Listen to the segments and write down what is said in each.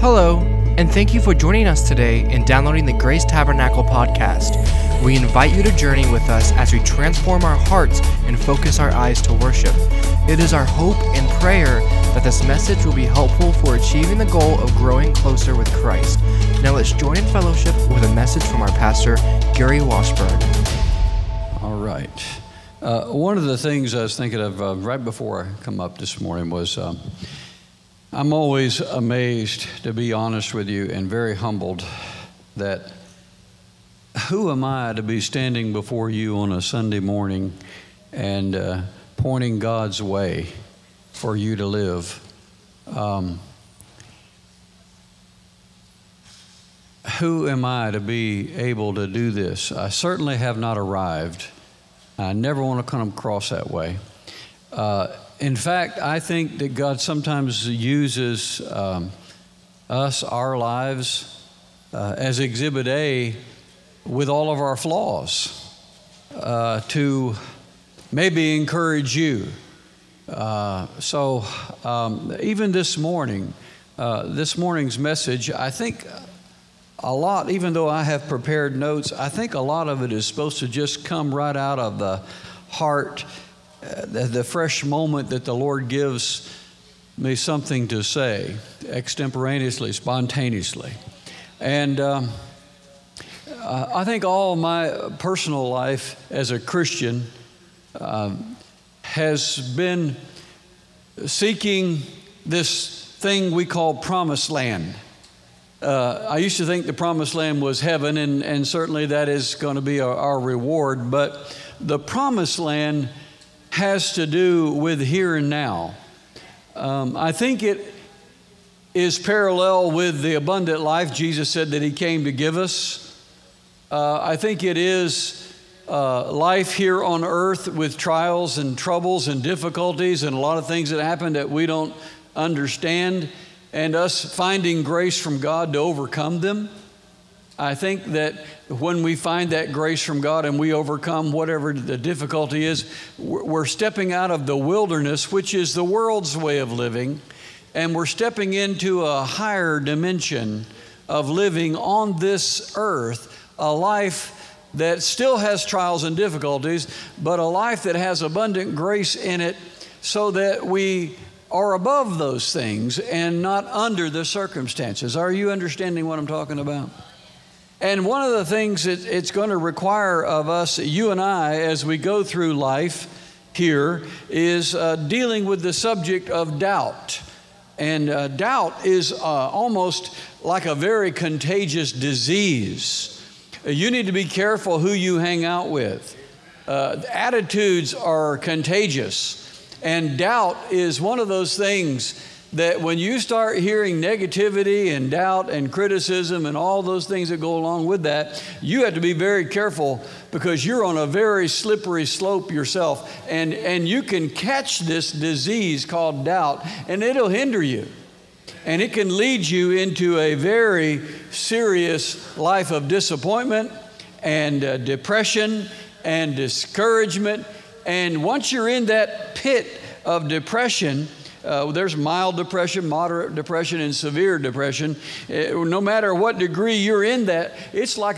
Hello, and thank you for joining us today in downloading the Grace Tabernacle podcast. We invite you to journey with us as we transform our hearts and focus our eyes to worship. It is our hope and prayer that this message will be helpful for achieving the goal of growing closer with Christ. Now let's join in fellowship with a message from our pastor, Gary Washburn. All right. One of the things I was thinking of right before I come up this morning was I'm always amazed, to be honest with you, and very humbled that who am I to be standing before you on a Sunday morning and pointing God's way for you to live. Who am I to be able to do this? I certainly have not arrived. I never want to come across that way. In fact, I think that God sometimes uses us, our lives, as Exhibit A with all of our flaws to maybe encourage you. So even this morning, this morning's message, I think a lot, even though I have prepared notes, I think a lot of it is supposed to just come right out of the heart, the fresh moment that the Lord gives me something to say, extemporaneously, spontaneously. And I think all my personal life as a Christian has been seeking this thing we call promised land. I used to think the promised land was heaven, and certainly that is going to be our reward, but the promised land has to do with here and now. I think it is parallel with the abundant life Jesus said that He came to give us. I think it is life here on earth with trials and troubles and difficulties and a lot of things that happen that we don't understand, and us finding grace from God to overcome them. I think that when we find that grace from God and we overcome whatever the difficulty is, we're stepping out of the wilderness, which is the world's way of living, and we're stepping into a higher dimension of living on this earth, a life that still has trials and difficulties, but a life that has abundant grace in it so that we are above those things and not under the circumstances. Are you understanding what I'm talking about? And one of the things that it's going to require of us, you and I, as we go through life here, is dealing with the subject of doubt. And doubt is almost like a very contagious disease. You need to be careful who you hang out with. Attitudes are contagious. And doubt is one of those things that when you start hearing negativity and doubt and criticism and all those things that go along with that, you have to be very careful because you're on a very slippery slope yourself. And you can catch this disease called doubt, and it'll hinder you. And it can lead you into a very serious life of disappointment and depression and discouragement. And once you're in that pit of depression, there's mild depression, moderate depression, and severe depression. No matter what degree you're in that, it's like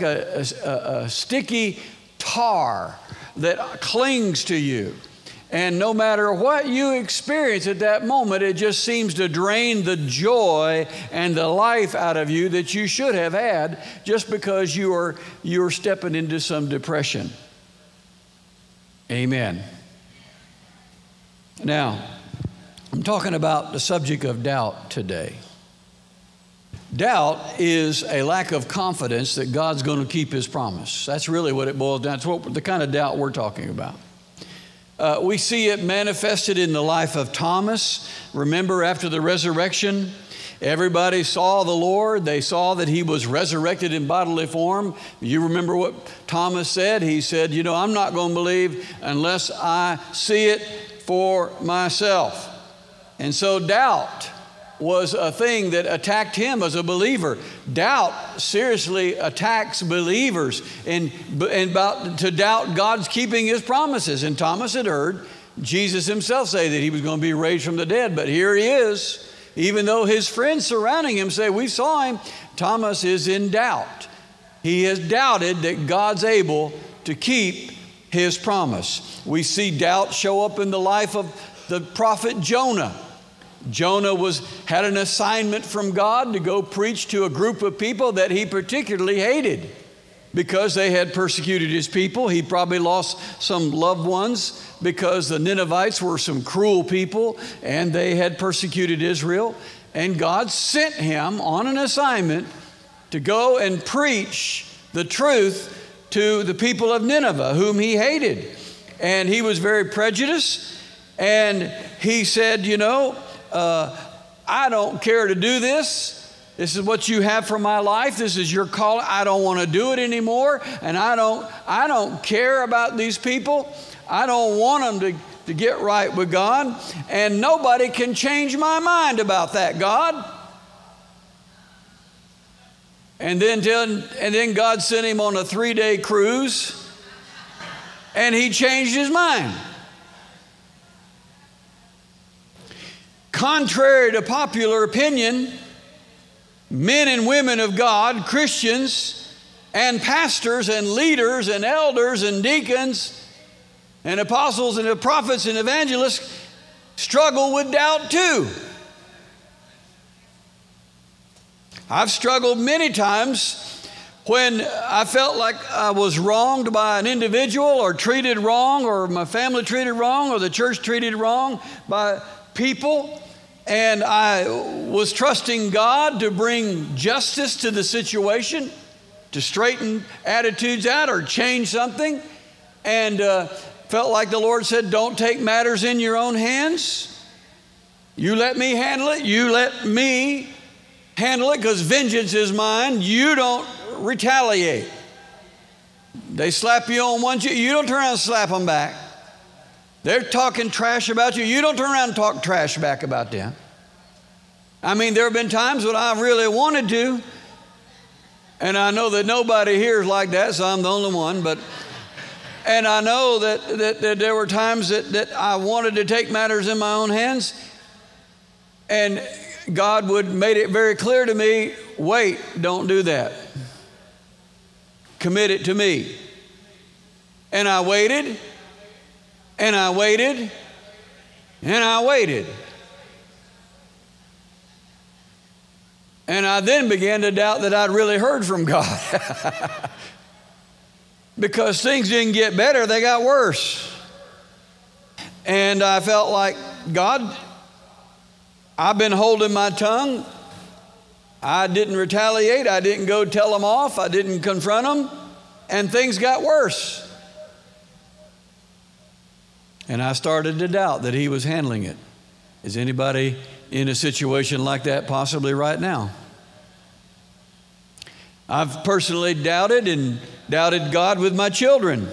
a sticky tar that clings to you. And no matter what you experience at that moment, it just seems to drain the joy and the life out of you that you should have had just because you're stepping into some depression. Amen. Now, I'm talking about the subject of doubt today. Doubt is a lack of confidence that God's going to keep His promise. That's really what it boils down to. That's the kind of doubt we're talking about. We see it manifested in the life of Thomas. Remember, after the resurrection, everybody saw the Lord. They saw that He was resurrected in bodily form. You remember what Thomas said? He said, I'm not going to believe unless I see it for myself. And so doubt was a thing that attacked him as a believer. Doubt seriously attacks believers and about to doubt God's keeping His promises. And Thomas had heard Jesus himself say that He was going to be raised from the dead, but here He is. even though his friends surrounding him say, we saw him, Thomas is in doubt. He has doubted that God's able to keep his promise. We see doubt show up in the life of the prophet Jonah. Jonah had an assignment from God to go preach to a group of people that he particularly hated because they had persecuted his people. He probably lost some loved ones because the Ninevites were some cruel people and they had persecuted Israel. And God sent him on an assignment to go and preach the truth to the people of Nineveh, whom he hated. And he was very prejudiced. And he said, I don't care to do this. This is what you have for my life. This is your call. I don't want to do it anymore. And I don't care about these people. I don't want them to get right with God. And nobody can change my mind about that, God. And then God sent him on a 3-day cruise, and he changed his mind. Contrary to popular opinion, men and women of God, Christians and pastors and leaders and elders and deacons and apostles and prophets and evangelists struggle with doubt too. I've struggled many times when I felt like I was wronged by an individual or treated wrong or my family treated wrong or the church treated wrong by people. And I was trusting God to bring justice to the situation, to straighten attitudes out or change something. And felt like the Lord said, don't take matters in your own hands. You let me handle it. You let me handle it, because vengeance is mine. You don't retaliate. They slap you on one cheek. You don't turn around and slap them back. They're talking trash about you. You don't turn around and talk trash back about them. I mean, there have been times when I really wanted to, and I know that nobody here is like that, so I'm the only one, and I know that there were times that I wanted to take matters in my own hands, and God would made it very clear to me, wait, don't do that. Commit it to me. And I waited, and I waited, and I waited. And I then began to doubt that I'd really heard from God. Because things didn't get better, they got worse. And I felt like, God, I've been holding my tongue. I didn't retaliate. I didn't go tell them off. I didn't confront them. And things got worse. And I started to doubt that he was handling it. Is anybody in a situation like that possibly right now? I've personally doubted God with my children.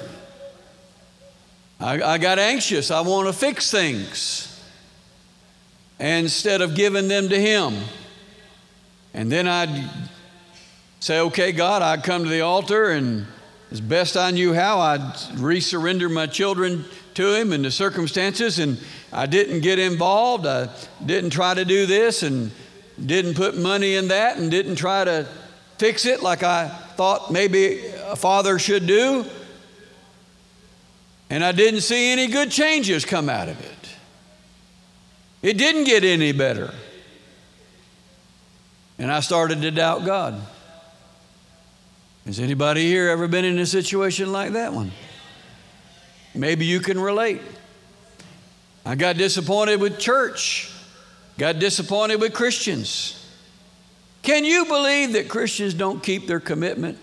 I got anxious. I want to fix things instead of giving them to him. And then I'd say, okay, God, I'd come to the altar, and as best I knew how, I'd resurrender my children to him in the circumstances, and I didn't get involved. I didn't try to do this and didn't put money in that and didn't try to fix it like I thought maybe a father should do. And I didn't see any good changes come out of it. It didn't get any better. And I started to doubt God. Has anybody here ever been in a situation like that one? Maybe you can relate. I got disappointed with church. Got disappointed with Christians. Can you believe that Christians don't keep their commitment?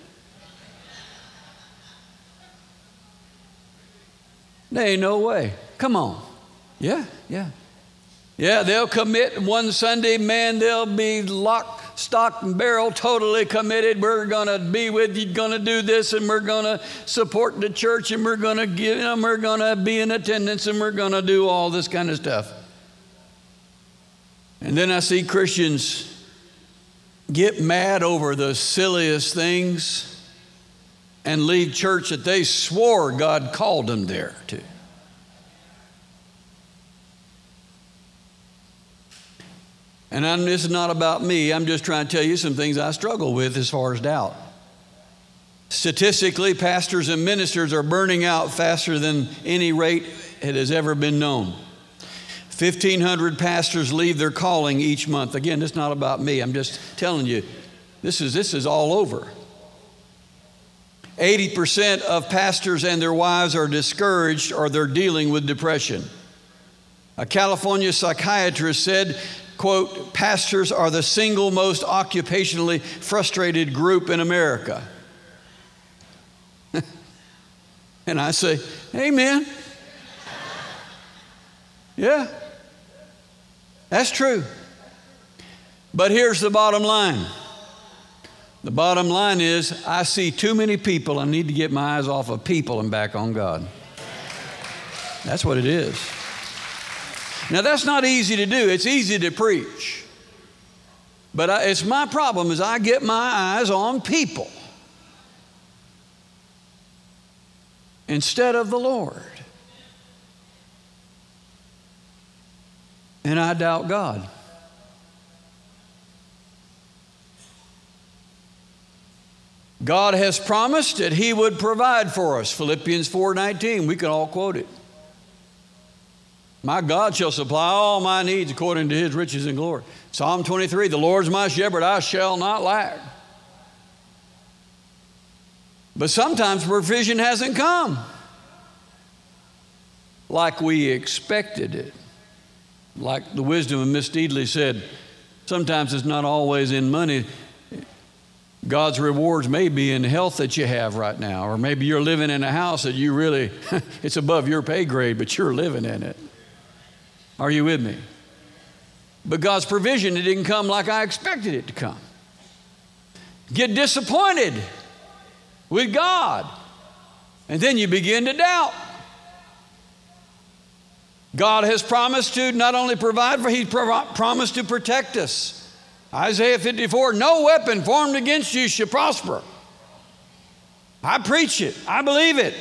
There ain't no way. Come on. Yeah, they'll commit one Sunday, man, they'll be lock, stock, and barrel, totally committed. We're going to be with you, going to do this, and we're going to support the church, and we're going to give them, we're going to be in attendance, and we're going to do all this kind of stuff. And then I see Christians get mad over the silliest things and leave church that they swore God called them there to. And this is not about me. I'm just trying to tell you some things I struggle with as far as doubt. Statistically, pastors and ministers are burning out faster than any rate it has ever been known. 1,500 pastors leave their calling each month. Again, this is not about me. I'm just telling you, this is all over. 80% of pastors and their wives are discouraged or they're dealing with depression. A California psychiatrist said, quote, pastors are the single most occupationally frustrated group in America. And I say, amen. Yeah, that's true. But here's the bottom line. The bottom line is I see too many people. I need to get my eyes off of people and back on God. That's what it is. Now, that's not easy to do. It's easy to preach. But it's my problem is I get my eyes on people instead of the Lord. And I doubt God. God has promised that He would provide for us. Philippians 4:19, we can all quote it. My God shall supply all my needs according to His riches and glory. Psalm 23, the Lord's my shepherd, I shall not lack. But sometimes provision hasn't come like we expected it. Like the wisdom of Miss Deedley said, sometimes it's not always in money. God's rewards may be in health that you have right now, or maybe you're living in a house that you really, it's above your pay grade, but you're living in it. Are you with me? But God's provision, it didn't come like I expected it to come. Get disappointed with God, and then you begin to doubt. God has promised to not only provide for, He's promised to protect us. Isaiah 54, no weapon formed against you shall prosper. I preach it. I believe it.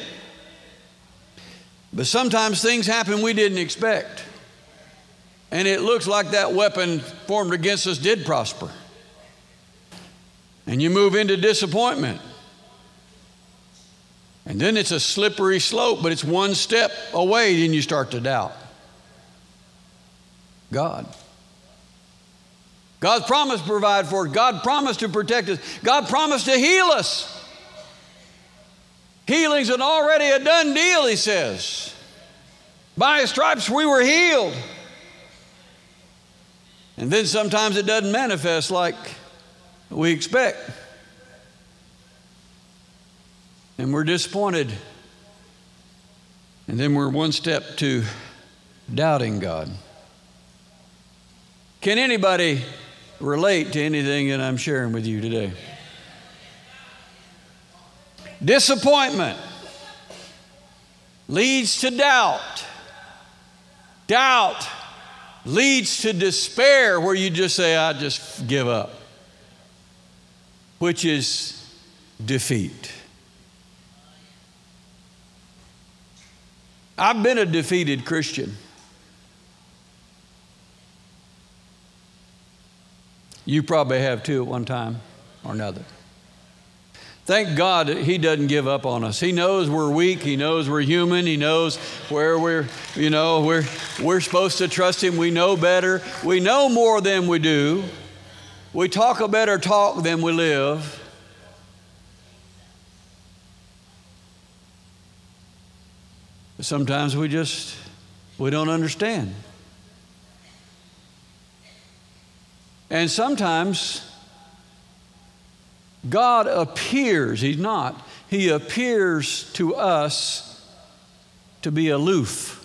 But sometimes things happen we didn't expect. And it looks like that weapon formed against us did prosper. And you move into disappointment. And then it's a slippery slope, but it's one step away, and you start to doubt God. God promised to provide for us. God promised to protect us. God promised to heal us. Healing's already a done deal, He says. By His stripes we were healed. And then sometimes it doesn't manifest like we expect. And we're disappointed. And then we're one step to doubting God. Can anybody relate to anything that I'm sharing with you today? Disappointment leads to doubt. Doubt leads to despair, where you just say, I just give up, which is defeat. I've been a defeated Christian. You probably have too at one time or another. Thank God that He doesn't give up on us. He knows we're weak. He knows we're human. He knows where we're supposed to trust Him. We know better. We know more than we do. We talk a better talk than we live. But sometimes we don't understand. And sometimes God appears, He appears to us to be aloof.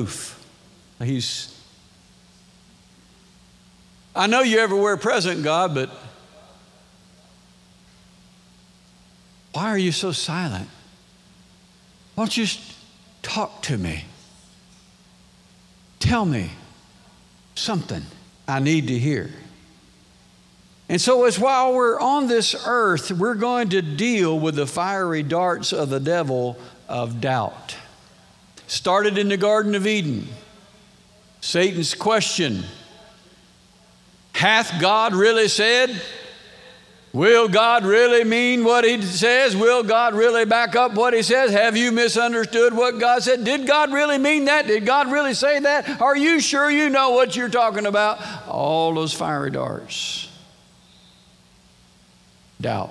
I know you're everywhere present, God, but why are you so silent? Why don't you talk to me? Tell me something I need to hear. And so as while we're on this earth, we're going to deal with the fiery darts of the devil of doubt. Started in the Garden of Eden. Satan's question, Hath God really said? Will God really mean what he says? Will God really back up what he says? Have you misunderstood what God said? Did God really mean that? Did God really say that? Are you sure you know what you're talking about? All those fiery darts. Doubt.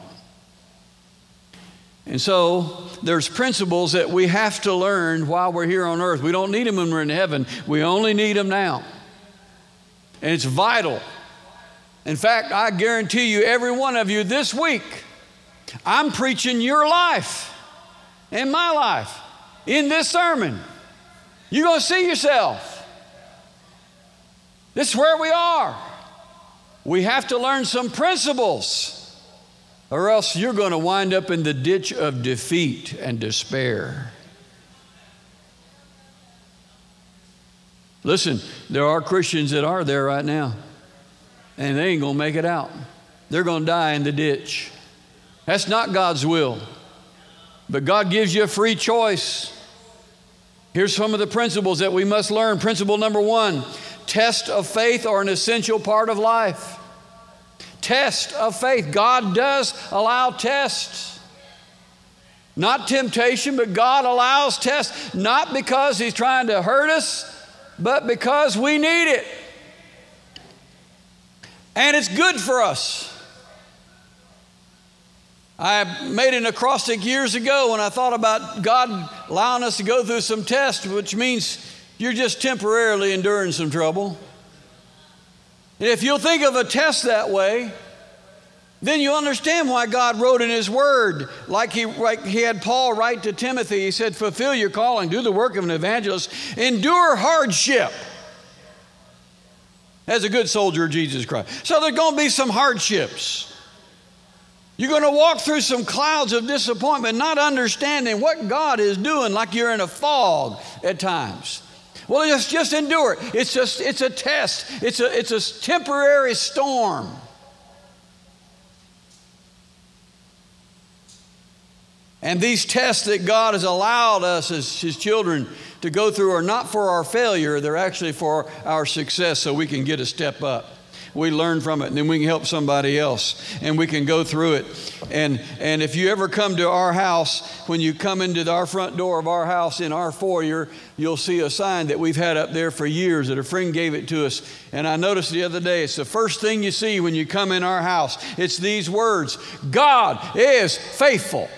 And so there's principles that we have to learn while we're here on earth. We don't need them when we're in heaven. We only need them now. And it's vital. In fact, I guarantee you, every one of you this week, I'm preaching your life and my life in this sermon. You're going to see yourself. This is where we are. We have to learn some principles, or else you're going to wind up in the ditch of defeat and despair. Listen, there are Christians that are there right now, and they ain't going to make it out. They're going to die in the ditch. That's not God's will. But God gives you a free choice. Here's some of the principles that we must learn. Principle number 1, tests of faith are an essential part of life. Test of faith. God does allow tests. Not temptation, but God allows tests, not because He's trying to hurt us, but because we need it. And it's good for us. I made an acrostic years ago when I thought about God allowing us to go through some tests, which means you're just temporarily enduring some trouble. And if you'll think of a test that way, then you'll understand why God wrote in His Word, like he had Paul write to Timothy. He said, fulfill your calling, do the work of an evangelist, endure hardship as a good soldier of Jesus Christ. So there's going to be some hardships. You're going to walk through some clouds of disappointment, not understanding what God is doing, like you're in a fog at times. Well, just endure it. It's a test. It's a temporary storm. And these tests that God has allowed us as His children to go through are not for our failure. They're actually for our success, so we can get a step up. We learn from it, and then we can help somebody else, and we can go through it. And if you ever come to our house, when you come into our front door of our house in our foyer, you'll see a sign that we've had up there for years that a friend gave it to us. And I noticed the other day, it's the first thing you see when you come in our house. It's these words: God is faithful.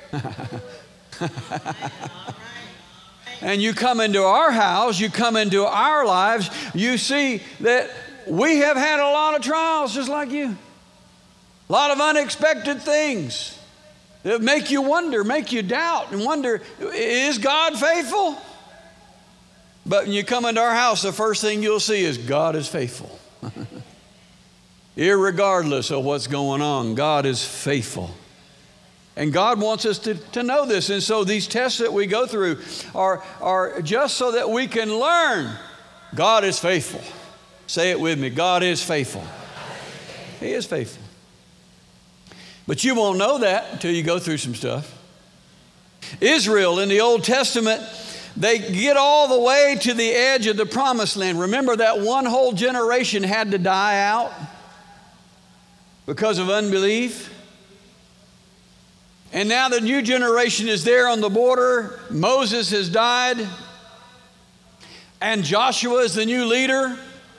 And you come into our house, you come into our lives, you see that we have had a lot of trials just like you. A lot of unexpected things that make you wonder, make you doubt and wonder, is God faithful? But when you come into our house, the first thing you'll see is God is faithful. Irregardless of what's going on, God is faithful. And God wants us to know this. And so these tests that we go through are just so that we can learn God is faithful. Say it with me. God is faithful. He is faithful. But you won't know that until you go through some stuff. Israel in the Old Testament, they get all the way to the edge of the promised land. Remember that one whole generation had to die out because of unbelief? And now the new generation is there on the border. Moses has died. And Joshua is the new leader.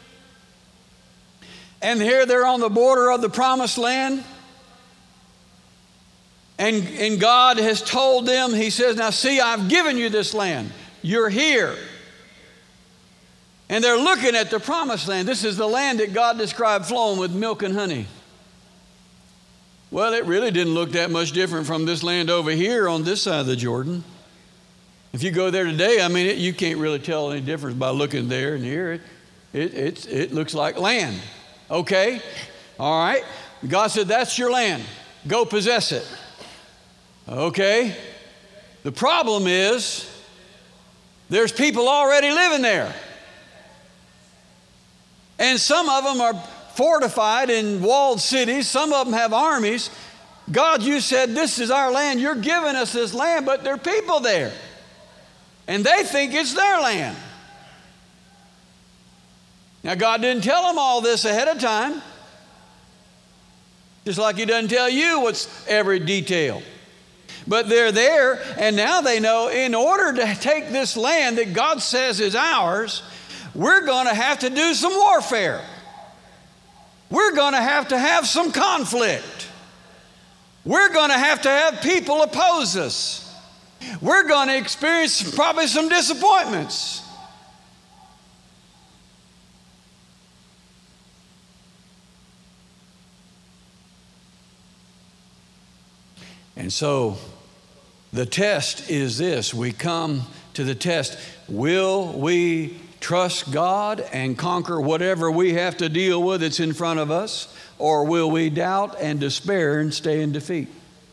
And here they're on the border of the promised land. And God has told them, He says, now see, I've given you this land. You're here. And they're looking at the promised land. This is the land that God described flowing with milk and honey. Well, it really didn't look that much different from this land over here on this side of the Jordan. If you go there today, I mean, you can't really tell any difference by looking there and here. It looks like land. Okay? All right? God said, that's your land. Go possess it. Okay? The problem is, there's people already living there. And some of them are fortified in walled cities. Some of them have armies. God, you said, this is our land. You're giving us this land, but there are people there. And they think it's their land. Now, God didn't tell them all this ahead of time, just like He doesn't tell you what's every detail. But they're there, and now they know in order to take this land that God says is ours, we're going to have to do some warfare. We're going to have some conflict. We're going to have people oppose us. We're going to experience probably some disappointments. And so the test is this. We come to the test. Will we trust God and conquer whatever we have to deal with that's in front of us? Or will we doubt and despair and stay in defeat?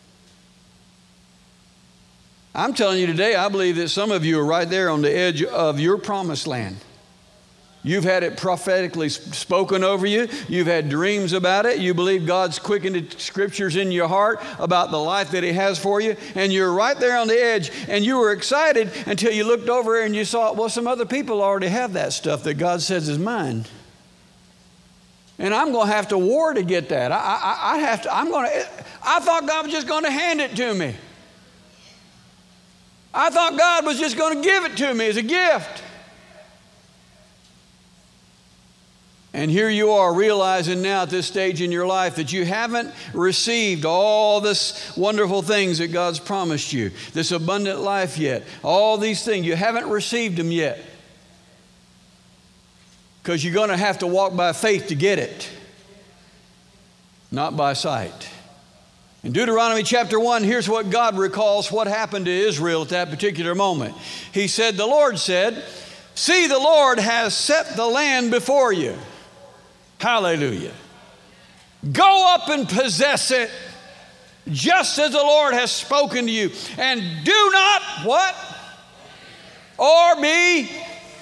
I'm telling you today, I believe that some of you are right there on the edge of your promised land. You've had it prophetically spoken over you. You've had dreams about it. You believe God's quickened the scriptures in your heart about the life that He has for you. And you're right there on the edge. And you were excited until you looked over and you saw, well, some other people already have that stuff that God says is mine. And I'm going to have to war to get that. I thought God was just going to hand it to me. I thought God was just going to give it to me as a gift. And here you are realizing now at this stage in your life that you haven't received all this wonderful things that God's promised you, this abundant life yet. All these things, you haven't received them yet. Because you're going to have to walk by faith to get it, not by sight. In Deuteronomy chapter 1, here's what God recalls what happened to Israel at that particular moment. He said, the Lord said, see, the Lord has set the land before you. Hallelujah. Go up and possess it, just as the Lord has spoken to you. And do not, what? Or be.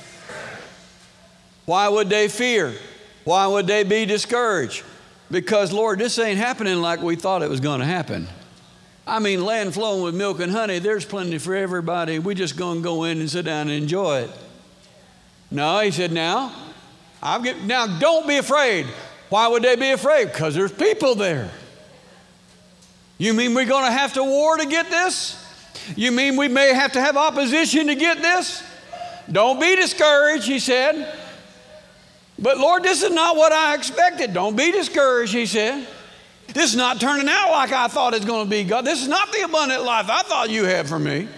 Why would they fear? Why would they be discouraged? Because, Lord, this ain't happening like we thought it was going to happen. I mean, land flowing with milk and honey, there's plenty for everybody. We're just going to go in and sit down and enjoy it. No, He said, now don't be afraid. Why would they be afraid? Because there's people there. You mean we're going to have to war to get this? You mean we may have to have opposition to get this? Don't be discouraged, He said. But Lord, this is not what I expected. Don't be discouraged, He said. This is not turning out like I thought it's going to be, God. This is not the abundant life I thought you had for me.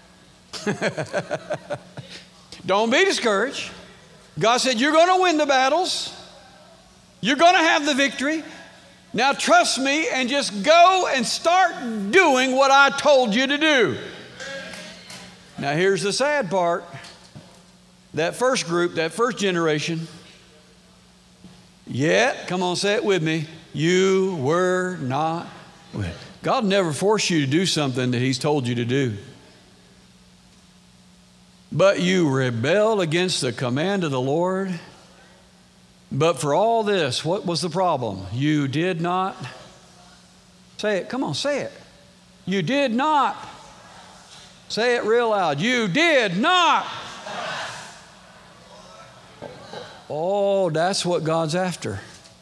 Don't be discouraged. God said, you're going to win the battles. You're going to have the victory. Now trust me and just go and start doing what I told you to do. Now here's the sad part. That first group, that first generation, yet, come on, say it with me, you were not with. God never forced you to do something that He's told you to do. But you rebelled against the command of the Lord. But for all this, what was the problem? You did not. Say it. Come on, say it. You did not. Say it real loud. You did not. Oh, that's what God's after.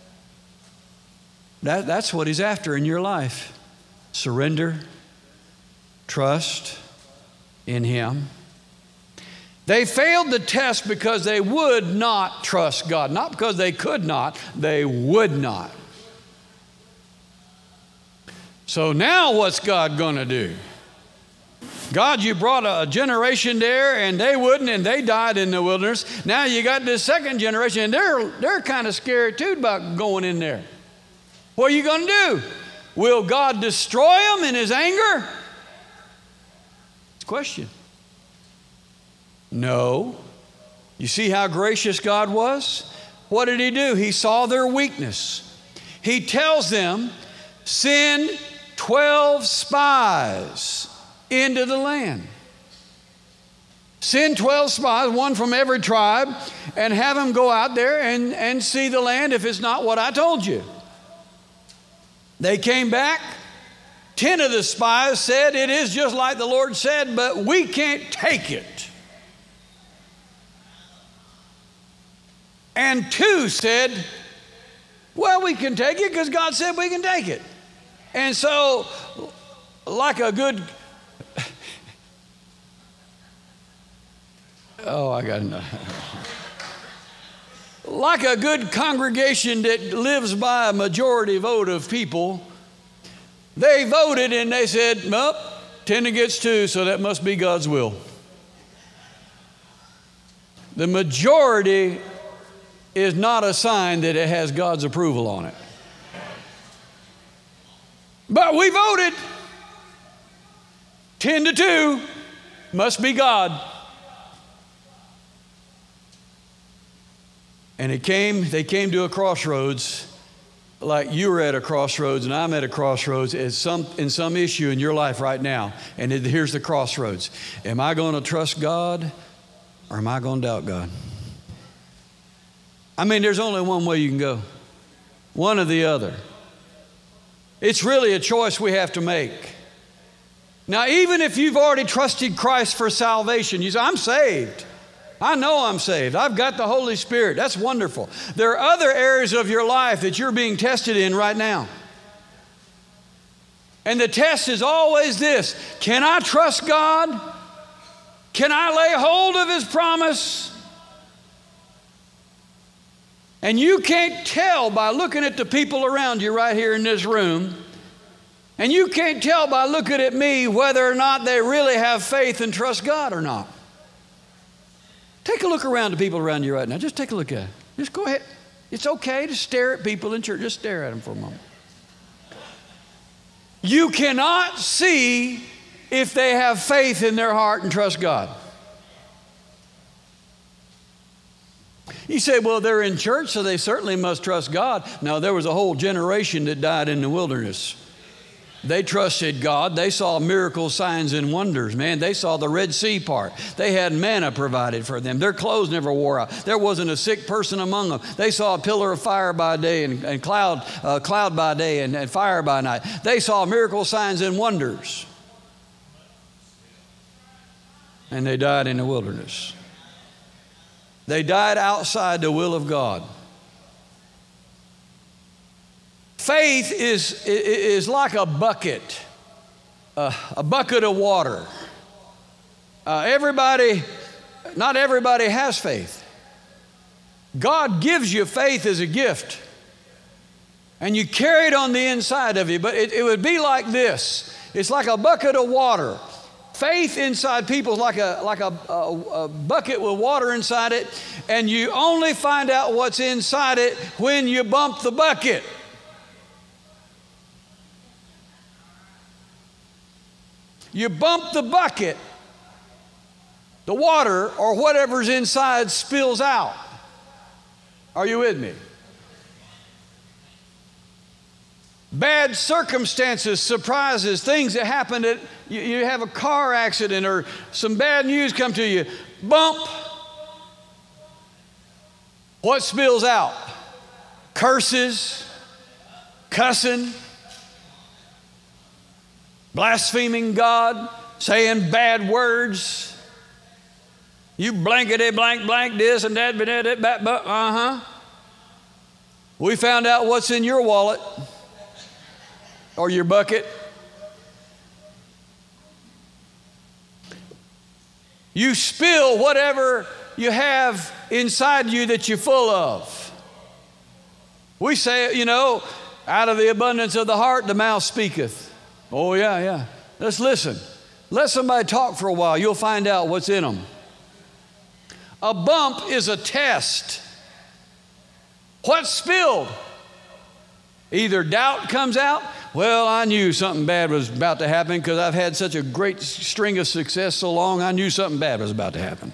That's what He's after in your life. Surrender, trust in Him. They failed the test because they would not trust God. Not because they could not, they would not. So now what's God going to do? God, you brought a generation there and they wouldn't, and they died in the wilderness. Now you got this second generation and they're kind of scared too about going in there. What are you going to do? Will God destroy them in His anger? It's a question. No. You see how gracious God was? What did He do? He saw their weakness. He tells them, send 12 spies into the land. Send 12 spies, one from every tribe, and have them go out there and see the land if it's not what I told you. They came back. 10 of the spies said, it is just like the Lord said, but we can't take it. And 2 said, well, we can take it because God said we can take it. And so, like a good, like a good congregation that lives by a majority vote of people, they voted and they said, nope, 10 against 2, so that must be God's will. The majority is not a sign that it has God's approval on it. But we voted 10-2, must be God. And they came to a crossroads, like you were at a crossroads and I'm at a crossroads in some issue in your life right now. And here's the crossroads. Am I going to trust God or am I going to doubt God? I mean, there's only one way you can go. One or the other. It's really a choice we have to make. Now, even if you've already trusted Christ for salvation, you say, I'm saved. I know I'm saved. I've got the Holy Spirit. That's wonderful. There are other areas of your life that you're being tested in right now. And the test is always this: can I trust God? Can I lay hold of His promise? And you can't tell by looking at the people around you right here in this room, and you can't tell by looking at me whether or not they really have faith and trust God or not. Take a look around the people around you right now. Just take a look at them. Just go ahead. It's okay to stare at people in church. Just stare at them for a moment. You cannot see if they have faith in their heart and trust God. You say, well, they're in church, so they certainly must trust God. No, there was a whole generation that died in the wilderness. They trusted God. They saw miracles, signs, and wonders, man. They saw the Red Sea part. They had manna provided for them. Their clothes never wore out. There wasn't a sick person among them. They saw a pillar of fire by day and cloud by day and fire by night. They saw miracles, signs, and wonders. And they died in the wilderness. They died outside the will of God. Faith is like a bucket of water. Not everybody has faith. God gives you faith as a gift, and you carry it on the inside of you. But it would be like this. It's like a bucket of water. Faith inside people is like a bucket with water inside it, and you only find out what's inside it when you bump the bucket. You bump the bucket, the water or whatever's inside spills out. Are you with me? Bad circumstances, surprises, things that happen that you have a car accident or some bad news come to you. Bump. What spills out? Curses, cussing, blaspheming God, saying bad words. You blankety blank blank this and that, but We found out what's in your wallet or your bucket. You spill whatever you have inside you that you're full of. We say, out of the abundance of the heart, the mouth speaketh. Oh, yeah. Let's listen. Let somebody talk for a while. You'll find out what's in them. A bump is a test. What's spilled? Either doubt comes out. Well, I knew something bad was about to happen because I've had such a great string of success so long, I knew something bad was about to happen.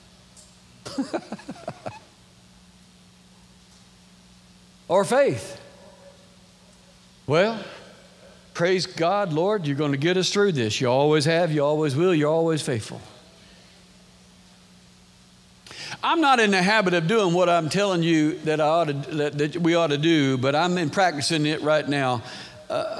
Or faith. Well, praise God, Lord, you're going to get us through this. You always have, you always will, you're always faithful. I'm not in the habit of doing what I'm telling you that we ought to do, but I'm practicing it right now.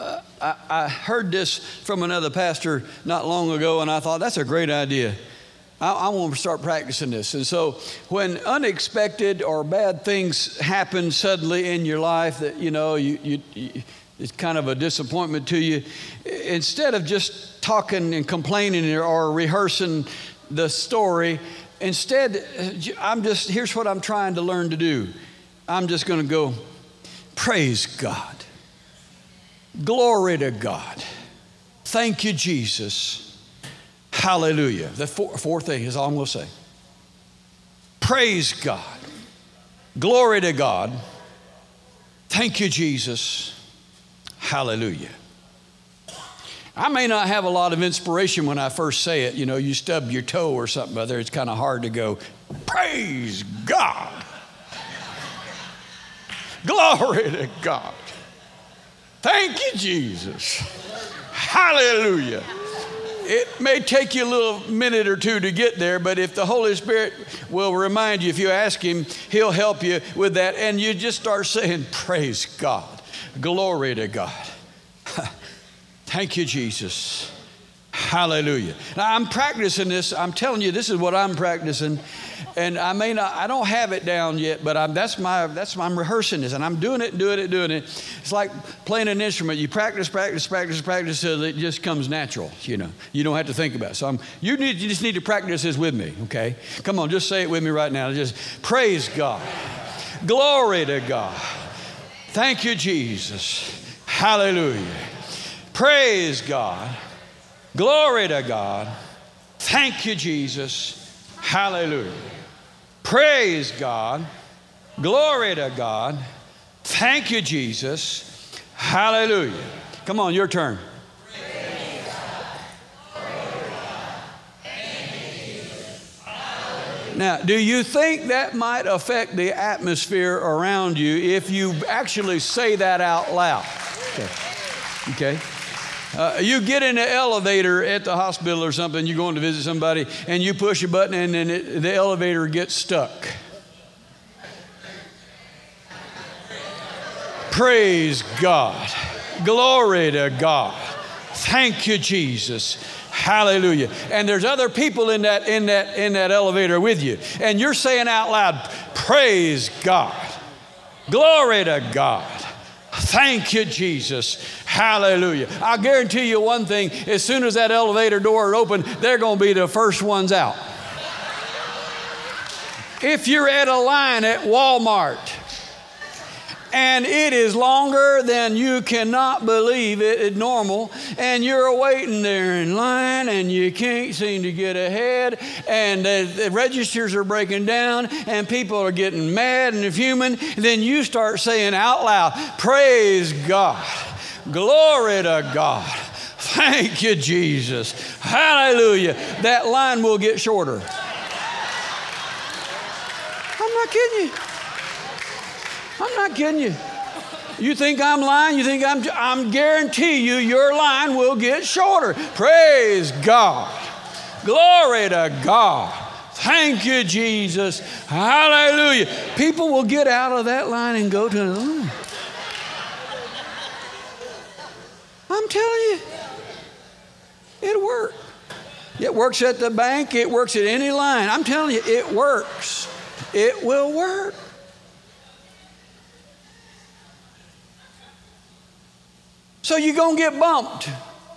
I heard this from another pastor not long ago, and I thought that's a great idea. I want to start practicing this. And so when unexpected or bad things happen suddenly in your life that, it's kind of a disappointment to you, instead of just talking and complaining or rehearsing the story, instead, here's what I'm trying to learn to do. I'm just going to go, praise God. Glory to God. Thank you, Jesus. Hallelujah. The fourth thing is all I'm going to say. Praise God. Glory to God. Thank you, Jesus. Hallelujah. I may not have a lot of inspiration when I first say it. You stub your toe or something, but it's kind of hard to go, praise God. Glory to God. Thank you, Jesus. Hallelujah. It may take you a little minute or two to get there, but if the Holy Spirit will remind you, if you ask Him, He'll help you with that. And you just start saying, praise God. Glory to God. Thank you, Jesus. Hallelujah. Now, I'm practicing this. I'm telling you, this is what I'm practicing. And I don't have it down yet, but I'm rehearsing this, and I'm doing it. It's like playing an instrument. You practice so that it just comes natural, You don't have to think about it. So you just need to practice this with me, okay? Come on, just say it with me right now. Just praise God. Glory to God. Thank you, Jesus. Hallelujah. Praise God. Glory to God. Thank you, Jesus. Hallelujah. Praise God. Glory to God. Thank you, Jesus. Hallelujah. Come on, your turn. Praise God. Glory to God. Thank you, Jesus. Hallelujah. Now, do you think that might affect the atmosphere around you if you actually say that out loud? Okay. You get in the elevator at the hospital or something, you're going to visit somebody, and you push a button and then the elevator gets stuck. Praise God. Glory to God. Thank you, Jesus. Hallelujah. And there's other people in that elevator with you, and you're saying out loud, praise God. Glory to God. Thank you, Jesus. Hallelujah. I'll guarantee you one thing. As soon as that elevator door is open, they're going to be the first ones out. If you're at a line at Walmart and it is longer than you cannot believe it normal, and you're waiting there in line and you can't seem to get ahead, and the registers are breaking down and people are getting mad and fuming, then you start saying out loud, praise God. Glory to God. Thank you, Jesus. Hallelujah. That line will get shorter. I'm not kidding you. I'm not kidding you. You think I'm lying? You think I'm guarantee you your line will get shorter. Praise God. Glory to God. Thank you, Jesus. Hallelujah. People will get out of that line and go to another line. I'm telling you, it works. It works at the bank. It works at any line. I'm telling you, it works. It will work. So you're going to get bumped.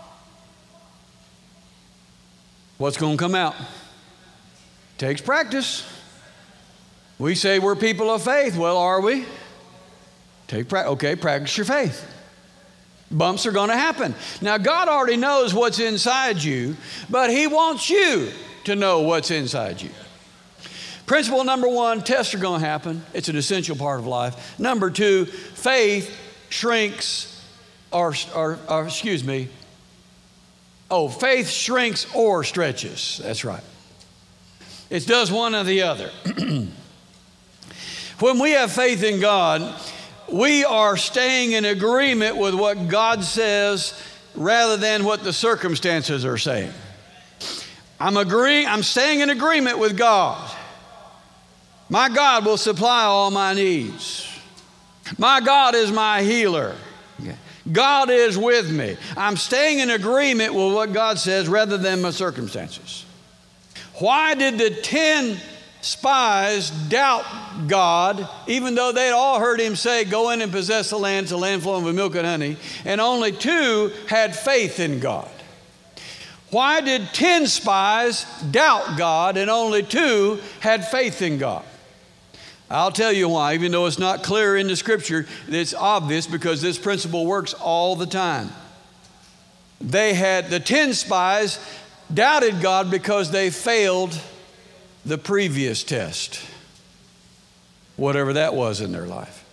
What's going to come out? Takes practice. We say we're people of faith. Well, are we? Okay, practice your faith. Bumps are going to happen. Now, God already knows what's inside you, but He wants you to know what's inside you. Principle number one, tests are going to happen. It's an essential part of life. Number two, faith shrinks faith shrinks or stretches. That's right. It does one or the other. When we have faith in God, we are staying in agreement with what God says rather than what the circumstances are saying. I'm staying in agreement with God. My God will supply all my needs. My God is my healer. God is with me. I'm staying in agreement with what God says rather than my circumstances. Why did the 10 spies doubt God, even though they'd all heard him say, go in and possess the land, it's a land flowing with milk and honey, and only 2 had faith in God? Why did 10 spies doubt God and only 2 had faith in God? I'll tell you why, even though it's not clear in the scripture, it's obvious because this principle works all the time. The 10 spies doubted God because they failed the previous test, whatever that was in their life.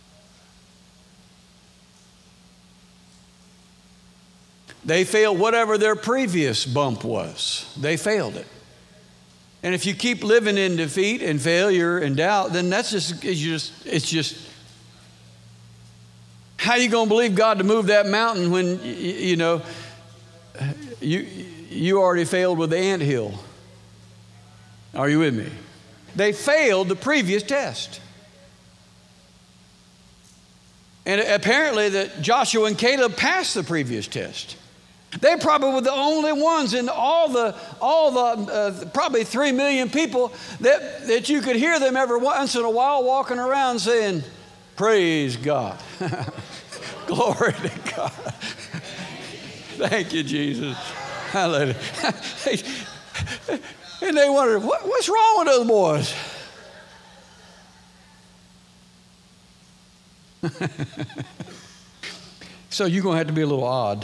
They failed whatever their previous bump was. They failed it. And if you keep living in defeat and failure and doubt, then it's just how are you going to believe God to move that mountain when you already failed with the anthill? Are you with me? They failed the previous test. And apparently that Joshua and Caleb passed the previous test. They probably were the only ones in all the probably 3 million people that you could hear them every once in a while walking around saying, praise God. Glory to God. Thank you, Jesus. Hallelujah. And they wondered, what's wrong with those boys? So you're going to have to be a little odd.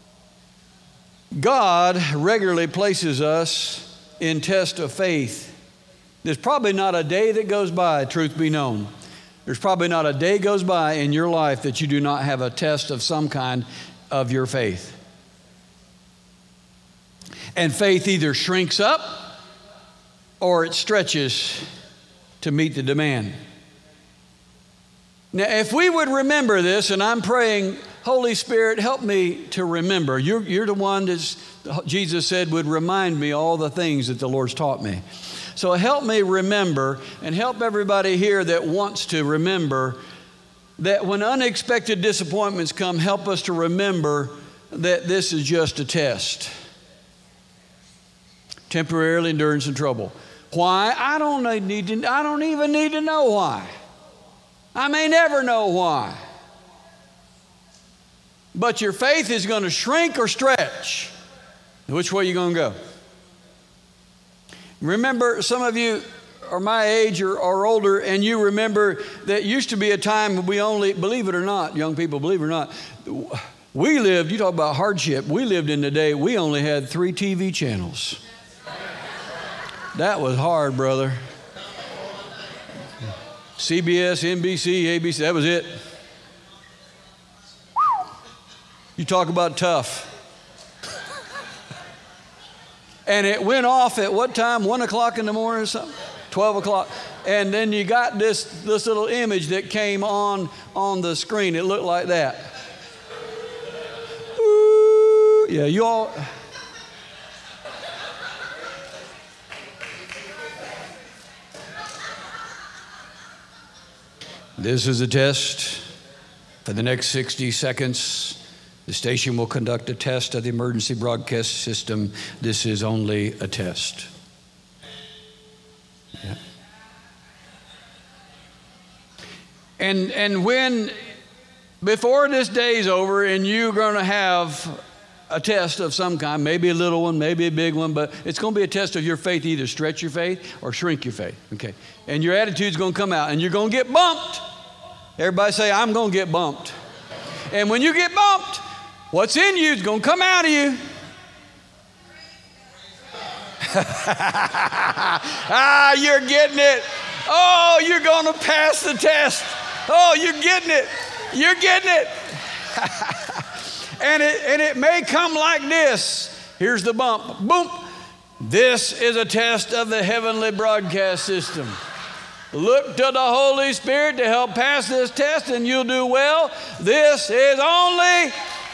God regularly places us in test of faith. There's probably not a day that goes by, truth be known. There's probably not a day goes by in your life that you do not have a test of some kind of your faith. And faith either shrinks up or it stretches to meet the demand. Now, if we would remember this, and I'm praying, Holy Spirit, help me to remember. You're the one that Jesus said would remind me all the things that the Lord's taught me. So help me remember, and help everybody here that wants to remember that when unexpected disappointments come, help us to remember that this is just a test. Temporarily endurance and trouble. Why? I don't even need to know why. I may never know why. But your faith is going to shrink or stretch. Which way are you going to go? Remember, some of you are my age or older, and you remember that used to be a time when we only, believe it or not, young people, believe it or not, we lived, you talk about hardship, we lived in the day we only had 3 TV channels. That was hard, brother. CBS, NBC, ABC, that was it. You talk about tough. And it went off at what time? 1 o'clock in the morning or something? 12 o'clock. And then you got this little image that came on the screen. It looked like that. Ooh, yeah, you all... This is a test. For the next 60 seconds, the station will conduct a test of the emergency broadcast system. This is only a test. Yeah. And when, before this day's over and you're going to have a test of some kind, maybe a little one, maybe a big one, but it's going to be a test of your faith, either stretch your faith or shrink your faith, okay? And your attitude's going to come out and you're going to get bumped. Everybody say, I'm going to get bumped. And when you get bumped, what's in you is going to come out of you. You're getting it. Oh, you're going to pass the test. Oh, you're getting it. You're getting it. And it may come like this. Here's the bump. Boom. This is a test of the heavenly broadcast system. Look to the Holy Spirit to help pass this test and you'll do well. This is only...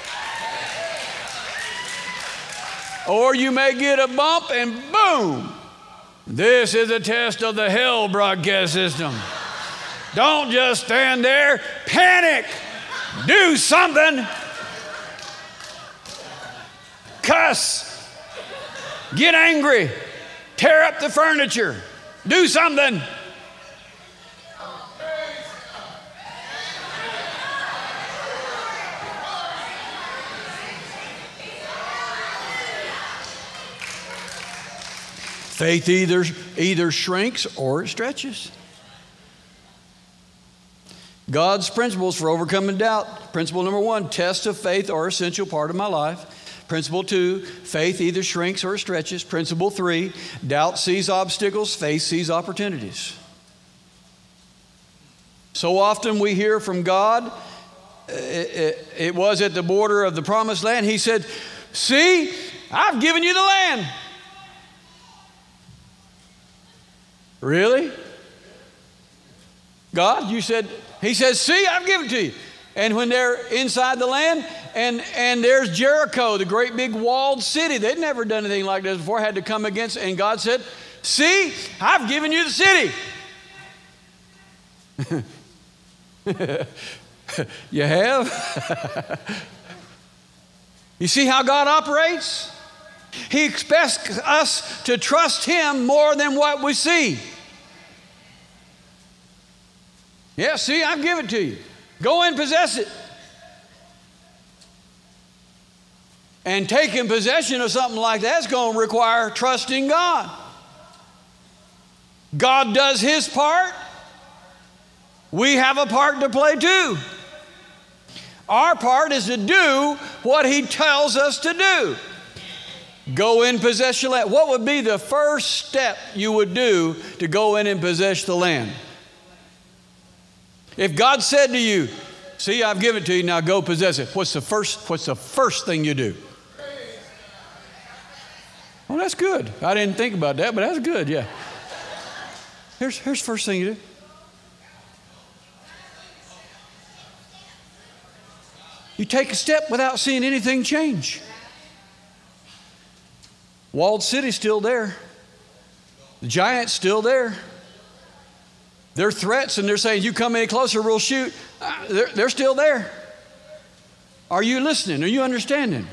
Or you may get a bump and boom. This is a test of the hell broadcast system. Don't just stand there. Panic. Do something. Cuss. Get angry. Tear up the furniture. Do something. Faith either shrinks or it stretches. God's principles for overcoming doubt. Principle number 1, tests of faith are an essential part of my life. Principle 2, faith either shrinks or stretches. Principle 3, doubt sees obstacles, faith sees opportunities. So often we hear from God. It was at the border of the promised land. He said, see, I've given you the land. Really? God, you said, he says, see, I've given it to you. And when they're inside the land, and there's Jericho, the great big walled city. They'd never done anything like this before, had to come against, and God said, see, I've given you the city. You have? You see how God operates? He expects us to trust Him more than what we see. Yeah, see, I've given it to you. Go and possess it. And taking possession of something like that is going to require trusting God. God does His part. We have a part to play too. Our part is to do what He tells us to do. Go in, possess your land. What would be the first step you would do to go in and possess the land? If God said to you, see, I've given it to you, now go possess it. What's the first thing you do? Well, that's good. I didn't think about that, but that's good, yeah. Here's the first thing you do. You take a step without seeing anything change. Walled city's still there. The giant's still there. They're threats, and they're saying, you come any closer, we'll shoot. They're still there. Are you listening? Are you understanding?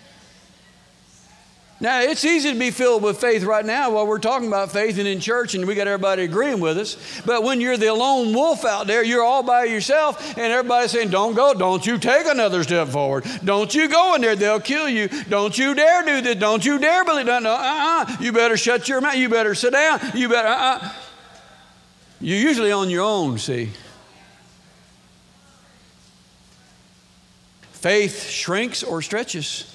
Now, it's easy to be filled with faith right now while we're talking about faith and in church, and we got everybody agreeing with us. But when you're the lone wolf out there, you're all by yourself, and everybody's saying, don't go. Don't you take another step forward. Don't you go in there. They'll kill you. Don't you dare do this. Don't you dare believe that. No, You better shut your mouth. You better sit down. You better, You're usually on your own, see. Faith shrinks or stretches.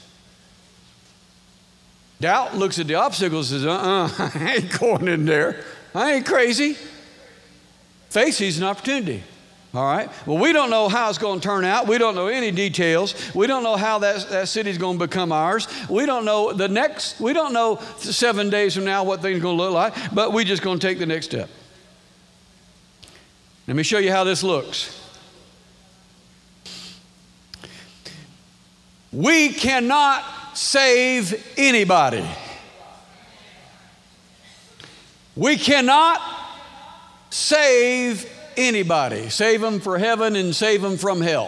Doubt looks at the obstacles and says, I ain't going in there. I ain't crazy. Faith sees an opportunity. All right? Well, we don't know how it's going to turn out. We don't know any details. We don't know how that city's going to become ours. We don't know we don't know 7 days from now what things are going to look like, but we're just going to take the next step. Let me show you how this looks. We cannot save anybody. We cannot save anybody. Save them for heaven and save them from hell.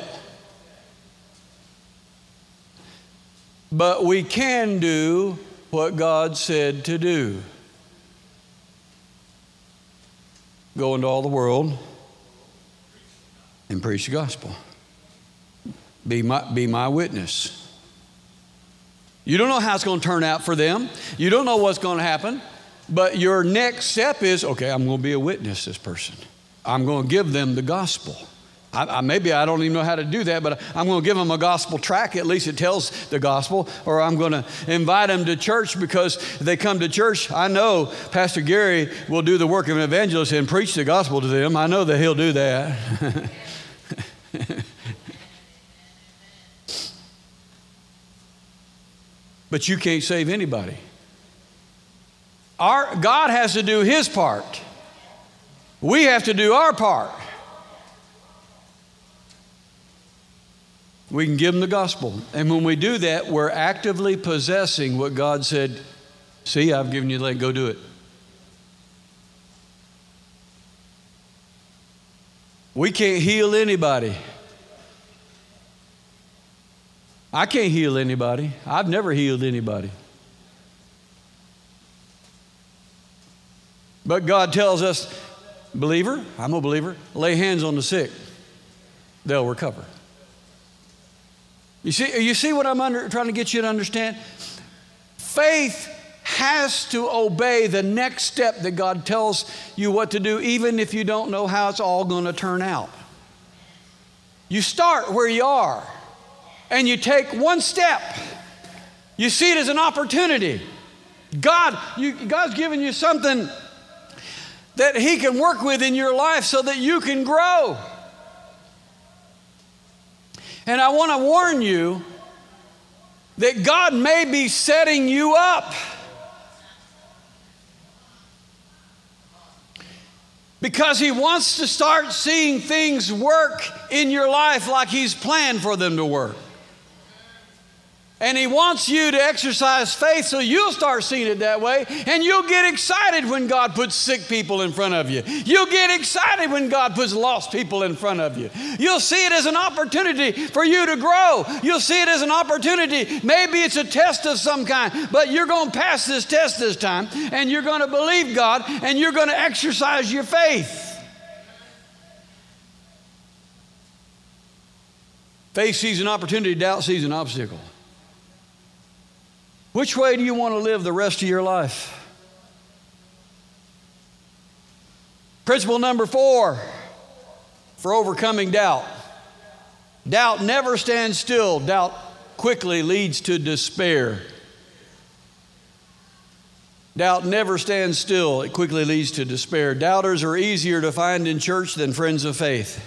But we can do what God said to do. Go into all the world and preach the gospel. Be my witness. You don't know how it's going to turn out for them. You don't know what's going to happen. But your next step is, okay, I'm going to be a witness to this person. I'm going to give them the gospel. Maybe I don't even know how to do that, but I'm going to give them a gospel tract. At least it tells the gospel. Or I'm going to invite them to church because they come to church. I know Pastor Gary will do the work of an evangelist and preach the gospel to them. I know that he'll do that. But you can't save anybody. God has to do His part. We have to do our part. We can give them the gospel. And when we do that, we're actively possessing what God said, see, I've given you the land, go do it. We can't heal anybody. I can't heal anybody. I've never healed anybody. But God tells us, believer, I'm a believer, lay hands on the sick. They'll recover. You see what I'm trying to get you to understand? Faith has to obey the next step that God tells you what to do, even if you don't know how it's all going to turn out. You start where you are, and you take one step. You see it as an opportunity. God's given you something that He can work with in your life so that you can grow. And I want to warn you that God may be setting you up. Because He wants to start seeing things work in your life like He's planned for them to work. And He wants you to exercise faith so you'll start seeing it that way, and you'll get excited when God puts sick people in front of you. You'll get excited when God puts lost people in front of you. You'll see it as an opportunity for you to grow. You'll see it as an opportunity. Maybe it's a test of some kind, but you're going to pass this test this time, and you're going to believe God, and you're going to exercise your faith. Faith sees an opportunity, doubt sees an obstacle. Which way do you want to live the rest of your life? Principle number 4 for overcoming doubt. Doubt never stands still. Doubt quickly leads to despair. Doubt never stands still. It quickly leads to despair. Doubters are easier to find in church than friends of faith.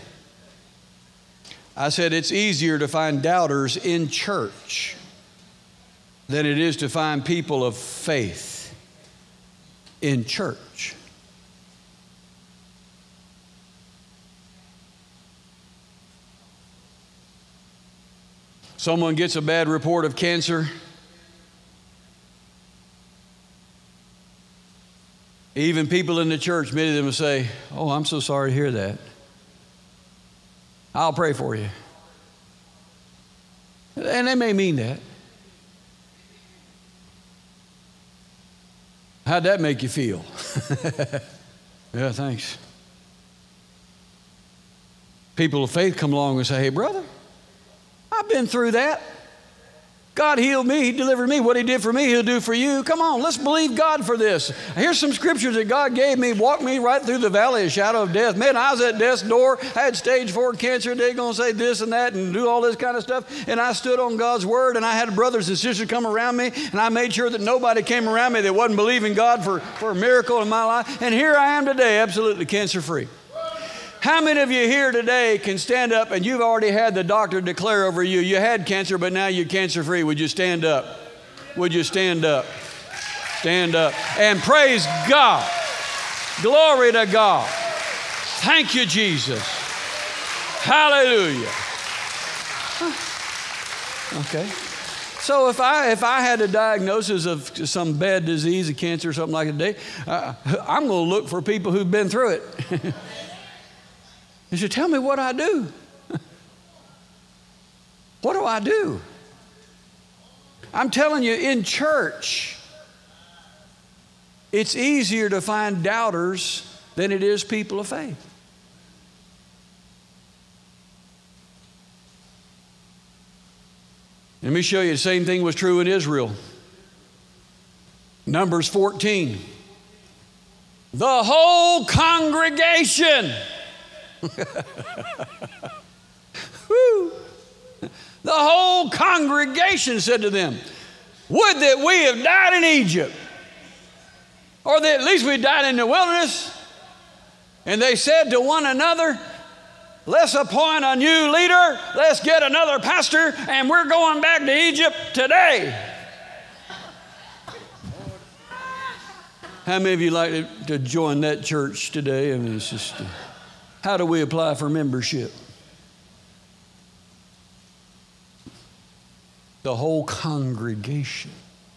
I said it's easier to find doubters in church than it is to find people of faith in church. Someone gets a bad report of cancer. Even people in the church, many of them will say, "Oh, I'm so sorry to hear that. I'll pray for you." And they may mean that. How'd that make you feel? Yeah, thanks. People of faith come along and say, "Hey, brother, I've been through that. God healed me. He delivered me. What He did for me, He'll do for you. Come on, let's believe God for this. Here's some scriptures that God gave me, walked me right through the valley of shadow of death. Man, I was at death's door. I had stage 4 cancer. They're going to say this and that and do all this kind of stuff. And I stood on God's word, and I had brothers and sisters come around me, and I made sure that nobody came around me that wasn't believing God for a miracle in my life. And here I am today, absolutely cancer-free." How many of you here today can stand up and you've already had the doctor declare over you, you had cancer, but now you're cancer-free? Would you stand up? Would you stand up? Stand up and praise God. Glory to God. Thank you, Jesus. Hallelujah. Okay. So if I had a diagnosis of some bad disease, a cancer or something like that today, I'm going to look for people who've been through it. He said, "Tell me what I do." What do I do? I'm telling you, in church, it's easier to find doubters than it is people of faith. Let me show you, the same thing was true in Israel. Numbers 14. The whole congregation. Woo. The whole congregation said to them, "Would that we have died in Egypt, or that at least we died in the wilderness." And they said to one another, "Let's appoint a new leader. Let's get another pastor, and we're going back to Egypt today." How many of you like to join that church today? I mean, it's just... How do we apply for membership? The whole congregation.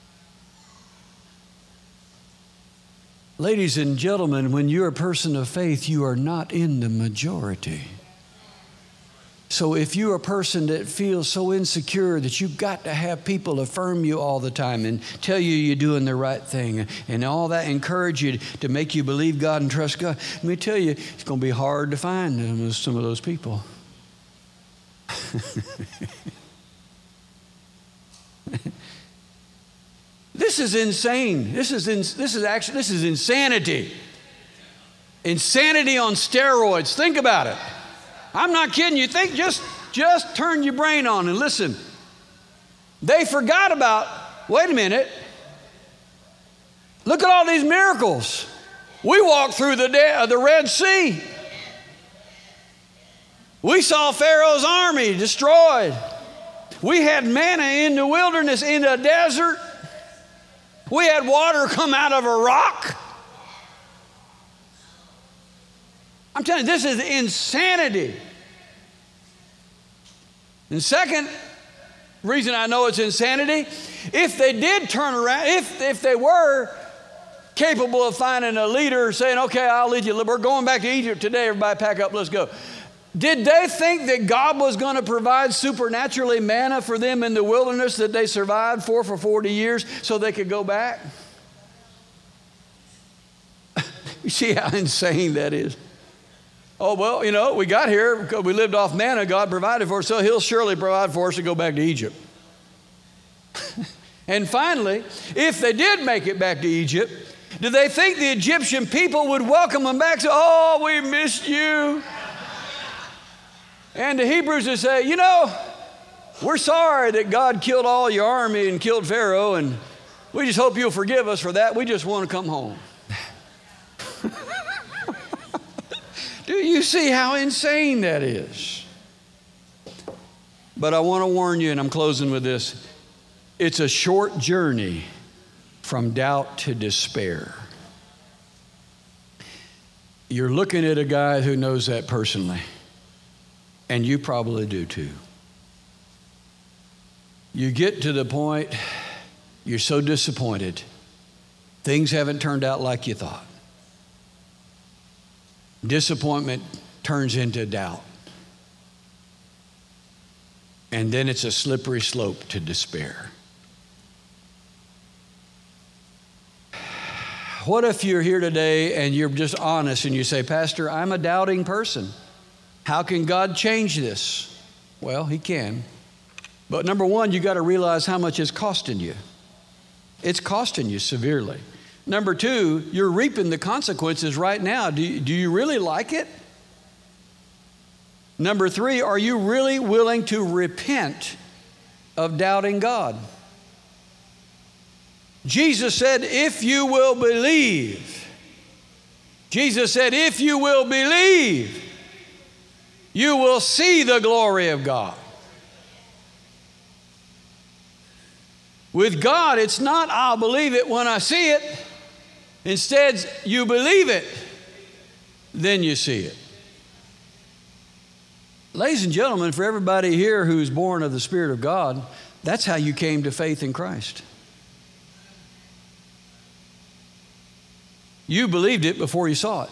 Ladies and gentlemen, when you're a person of faith, you are not in the majority. So if you're a person that feels so insecure that you've got to have people affirm you all the time and tell you you're doing the right thing and all that, encourage you to make you believe God and trust God, let me tell you, it's going to be hard to find some of those people. This is insane. This is insanity. Insanity on steroids. Think about it. I'm not kidding you. Think, just turn your brain on and listen. They forgot about, wait a minute. Look at all these miracles. We walked through the Red Sea. We saw Pharaoh's army destroyed. We had manna in the wilderness, in the desert. We had water come out of a rock. I'm telling you, this is insanity. And second reason I know it's insanity, if they did turn around, if they were capable of finding a leader saying, okay, I'll lead you, we're going back to Egypt today, everybody pack up, let's go. Did they think that God was going to provide supernaturally manna for them in the wilderness that they survived for 40 years so they could go back? You see how insane that is? Oh, well, we got here because we lived off manna. God provided for us, so He'll surely provide for us to go back to Egypt. And finally, if they did make it back to Egypt, do they think the Egyptian people would welcome them back? Say, oh, we missed you. And the Hebrews would say, we're sorry that God killed all your army and killed Pharaoh, and we just hope you'll forgive us for that. We just want to come home. Do you see how insane that is? But I want to warn you, and I'm closing with this. It's a short journey from doubt to despair. You're looking at a guy who knows that personally, and you probably do too. You get to the point, you're so disappointed. Things haven't turned out like you thought. Disappointment turns into doubt. And then it's a slippery slope to despair. What if you're here today and you're just honest and you say, Pastor, I'm a doubting person. How can God change this? Well, He can. But number one, you got to realize how much it's costing you. It's costing you severely. Number two, you're reaping the consequences right now. Do you really like it? Number three, are you really willing to repent of doubting God? Jesus said, if you will believe, Jesus said, if you will believe, you will see the glory of God. With God, it's not, I'll believe it when I see it. Instead, you believe it, then you see it. Ladies and gentlemen, for everybody here who's born of the Spirit of God, that's how you came to faith in Christ. You believed it before you saw it.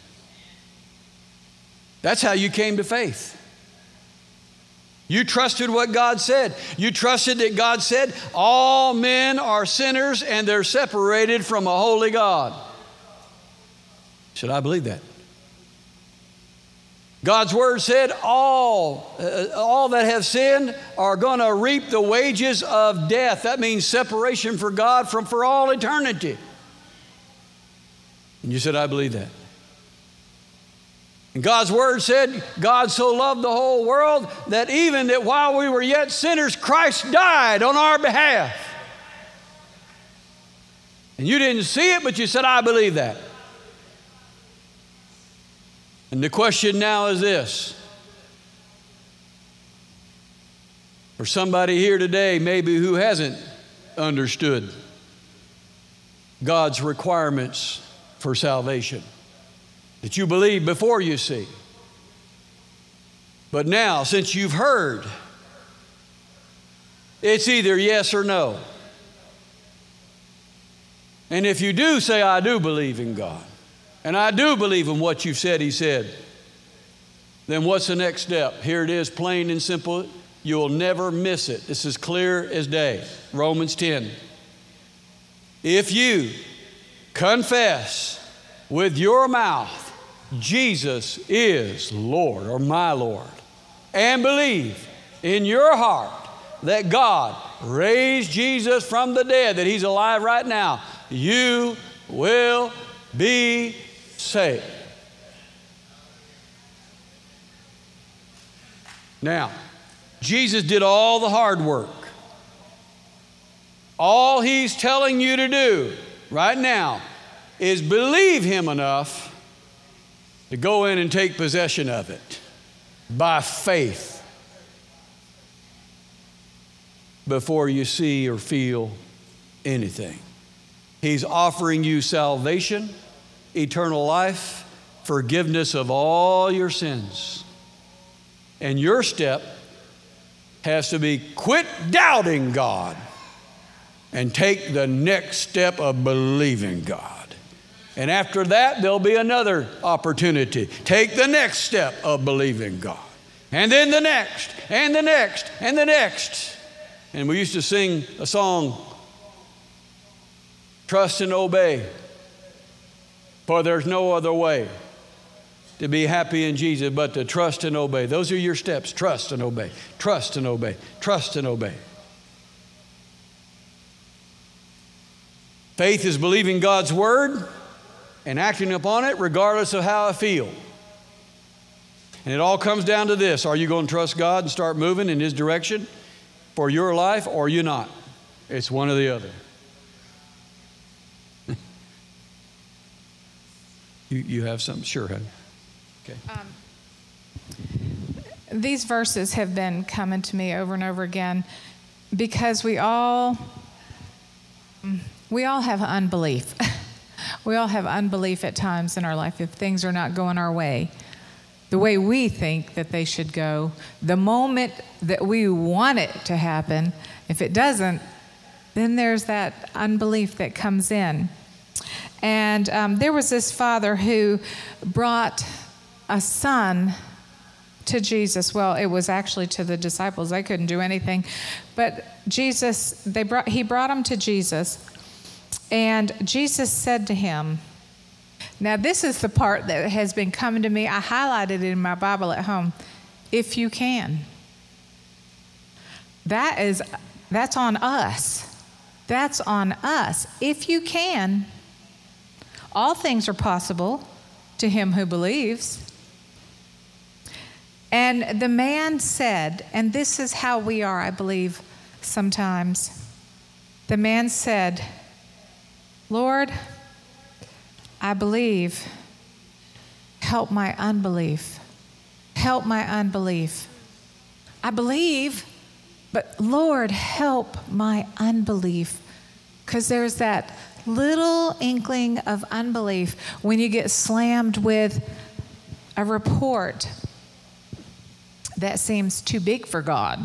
That's how you came to faith. You trusted what God said. You trusted that God said, all men are sinners and they're separated from a holy God. Should I believe that? God's word said all that have sinned are going to reap the wages of death. That means separation for God for all eternity. And you said, I believe that. And God's word said, God so loved the whole world that even that while we were yet sinners, Christ died on our behalf. And you didn't see it, but you said, I believe that. And the question now is this. For somebody here today, maybe who hasn't understood God's requirements for salvation, that you believe before you see. But now, since you've heard, it's either yes or no. And if you do say, I do believe in God, and I do believe in what you've said He said, then what's the next step? Here it is, plain and simple. You'll never miss it. This is clear as day. Romans 10. If you confess with your mouth Jesus is Lord or my Lord, and believe in your heart that God raised Jesus from the dead, that He's alive right now, you will be saved. Now, Jesus did all the hard work. All He's telling you to do right now is believe Him enough to go in and take possession of it by faith before you see or feel anything. He's offering you salvation, eternal life, forgiveness of all your sins. And your step has to be quit doubting God and take the next step of believing God. And after that, there'll be another opportunity. Take the next step of believing God. And then the next, and the next, and the next. And we used to sing a song, trust and obey, for there's no other way to be happy in Jesus but to trust and obey. Those are your steps. Trust and obey. Trust and obey. Trust and obey. Faith is believing God's word and acting upon it regardless of how I feel. And it all comes down to this. Are you going to trust God and start moving in His direction for your life, or are you not? It's one or the other. You have something? Sure, honey. Okay. These verses have been coming to me over and over again because we all have unbelief. We all have unbelief at times in our life if things are not going our way, the way we think that they should go. The moment that we want it to happen, if it doesn't, then there's that unbelief that comes in. And there was this father who brought a son to Jesus. Well, it was actually to the disciples. They couldn't do anything. But he brought him to Jesus. And Jesus said to him, now this is the part that has been coming to me. I highlighted it in my Bible at home. If you can. That's on us. That's on us. If you can. All things are possible to him who believes. And the man said, and this is how we are, I believe, sometimes. The man said, Lord, I believe. Help my unbelief. Help my unbelief. I believe, but Lord, help my unbelief. Because there's that little inkling of unbelief when you get slammed with a report that seems too big for God.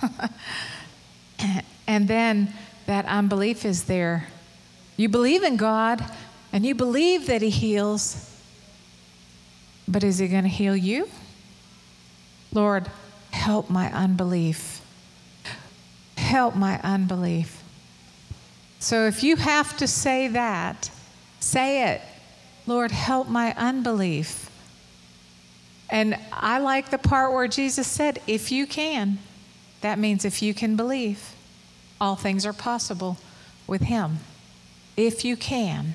And then that unbelief is there. You believe in God and you believe that He heals, but is He going to heal you? Lord, help my unbelief. Help my unbelief. So if you have to say that, say it. Lord, help my unbelief. And I like the part where Jesus said, if you can. That means if you can believe, all things are possible with Him. If you can.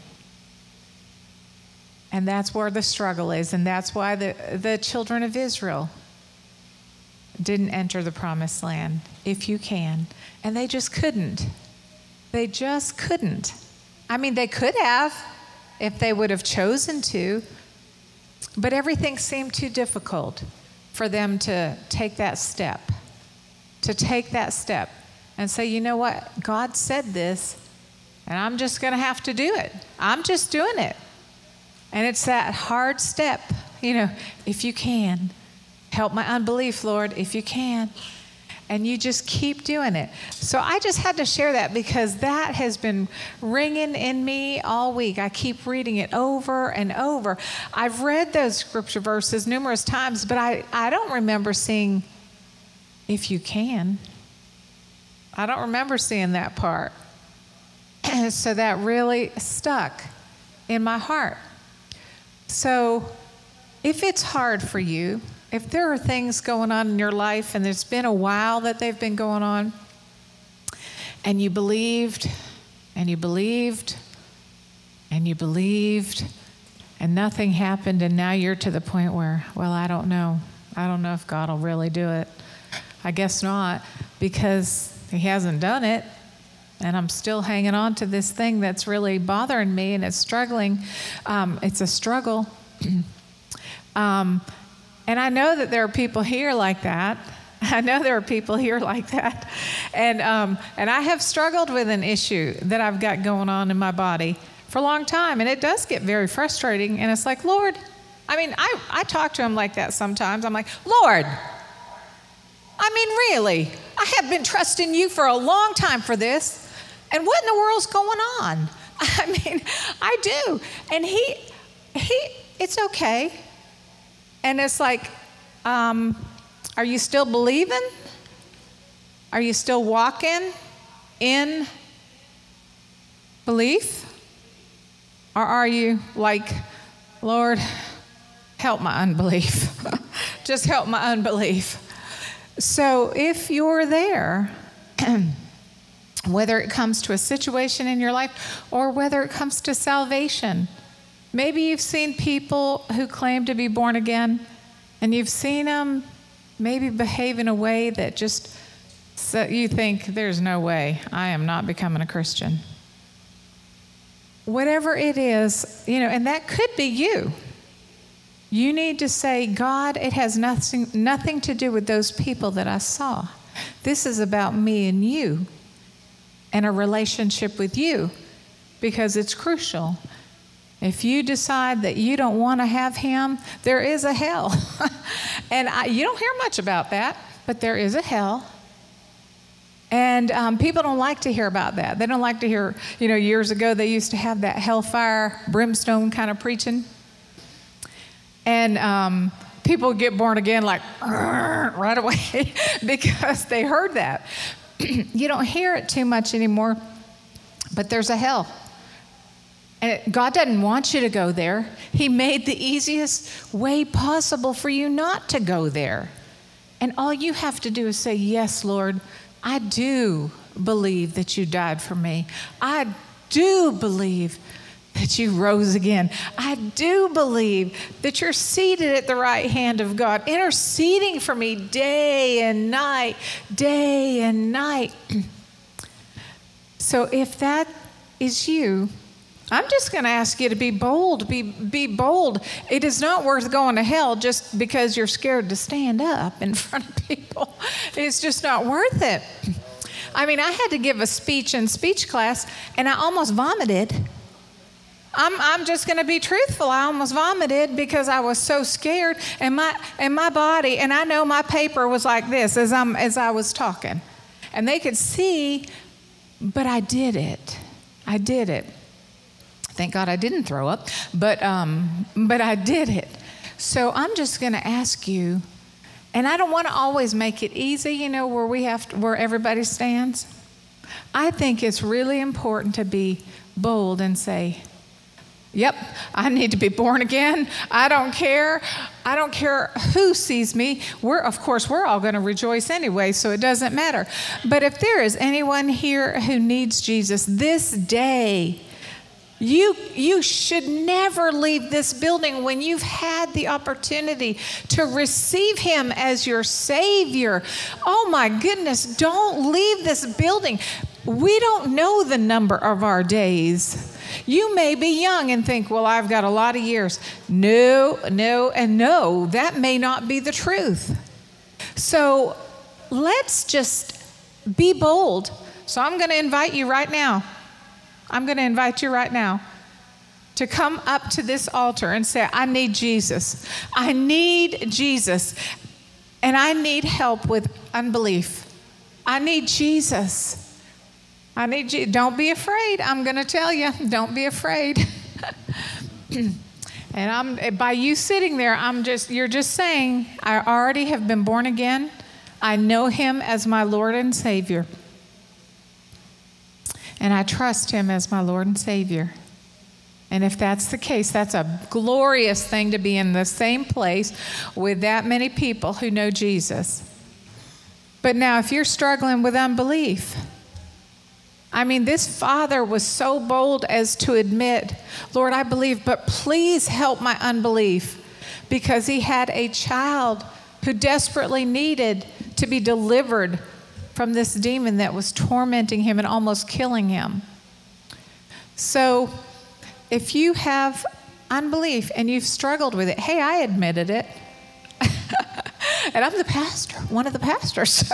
And that's where the struggle is. And that's why the children of Israel didn't enter the promised land. If you can. And they just couldn't. They just couldn't. I mean, they could have if they would have chosen to. But everything seemed too difficult for them to take that step. To take that step and say, you know what? God said this. And I'm just going to have to do it. I'm just doing it. And it's that hard step, if you can. Help my unbelief, Lord, if you can. and you just keep doing it. So I just had to share that because that has been ringing in me all week. I keep reading it over and over. I've read those scripture verses numerous times, but I don't remember seeing, if you can. I don't remember seeing that part. So that really stuck in my heart. So if it's hard for you, if there are things going on in your life and it's been a while that they've been going on, and you believed, and you believed, and you believed, and nothing happened, and now you're to the point where, well, I don't know. I don't know if God will really do it. I guess not, because he hasn't done it, and I'm still hanging on to this thing that's really bothering me, and it's struggling. It's a struggle. And I know that there are people here like that. I know there are people here like that. And I have struggled with an issue that I've got going on in my body for a long time. And it does get very frustrating. And it's like, Lord, I talk to him like that sometimes. I'm like, Lord, really, I have been trusting you for a long time for this. And what in the world's going on? I do. And he it's okay. And it's like, are you still believing? Are you still walking in belief? Or are you like, Lord, help my unbelief. Just help my unbelief. So if you're there, whether it comes to a situation in your life or whether it comes to salvation, maybe you've seen people who claim to be born again, and you've seen them maybe behave in a way that just so you think, there's no way I am not becoming a Christian. Whatever it is, and that could be you. You need to say, God, it has nothing to do with those people that I saw. This is about me and you and a relationship with you, because it's crucial. If you decide that you don't want to have him, there is a hell. And you don't hear much about that, but there is a hell. And people don't like to hear about that. They don't like to hear, years ago they used to have that hellfire, brimstone kind of preaching. And people get born again like right away because they heard that. You don't hear it too much anymore, but there's a hell. And God doesn't want you to go there. He made the easiest way possible for you not to go there. And all you have to do is say, yes, Lord, I do believe that you died for me. I do believe that you rose again. I do believe that you're seated at the right hand of God, interceding for me day and night, day and night. So if that is you, I'm just going to ask you to be bold. Be bold. It is not worth going to hell just because you're scared to stand up in front of people. It's just not worth it. I had to give a speech in speech class, and I almost vomited. I'm just going to be truthful. I almost vomited because I was so scared, and my body, and I know my paper was like this as I was talking, and they could see, but I did it. I did it. Thank God I didn't throw up, but I did it. So I'm just going to ask you, and I don't want to always make it easy, where everybody stands. I think it's really important to be bold and say, yep, I need to be born again. I don't care. I don't care who sees me. We're all going to rejoice anyway, so it doesn't matter. But if there is anyone here who needs Jesus this day, you should never leave this building when you've had the opportunity to receive him as your Savior. Oh my goodness, don't leave this building. We don't know the number of our days. You may be young and think, well, I've got a lot of years. No, and no, that may not be the truth. So let's just be bold. So I'm going to invite you right now. To come up to this altar and say, I need Jesus. I need Jesus. And I need help with unbelief. I need Jesus. I need you. Don't be afraid. I'm going to tell you, don't be afraid. And by you sitting there, you're just saying, I already have been born again. I know him as my Lord and Savior. And I trust him as my Lord and Savior. And if that's the case, that's a glorious thing to be in the same place with that many people who know Jesus. But now, if you're struggling with unbelief, I mean, this father was so bold as to admit, Lord, I believe, but please help my unbelief, because he had a child who desperately needed to be delivered from this demon that was tormenting him and almost killing him. So if you have unbelief and you've struggled with it, hey, I admitted it. And I'm the pastor, one of the pastors.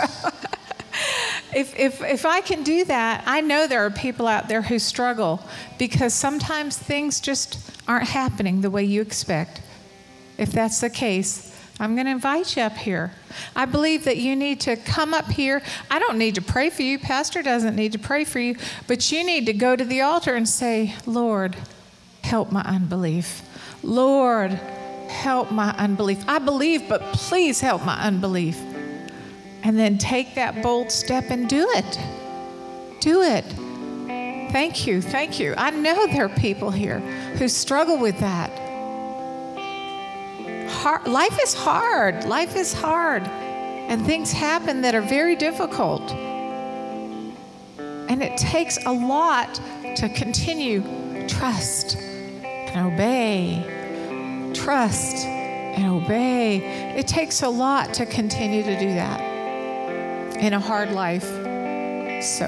If I can do that, I know there are people out there who struggle because sometimes things just aren't happening the way you expect. If that's the case, I'm going to invite you up here. I believe that you need to come up here. I don't need to pray for you. Pastor doesn't need to pray for you. But you need to go to the altar and say, Lord, help my unbelief. Lord, help my unbelief. I believe, but please help my unbelief. And then take that bold step and do it. Do it. Thank you. Thank you. I know there are people here who struggle with that. Life is hard. Life is hard. And things happen that are very difficult. And it takes a lot to continue. Trust and obey. Trust and obey. It takes a lot to continue to do that in a hard life. So,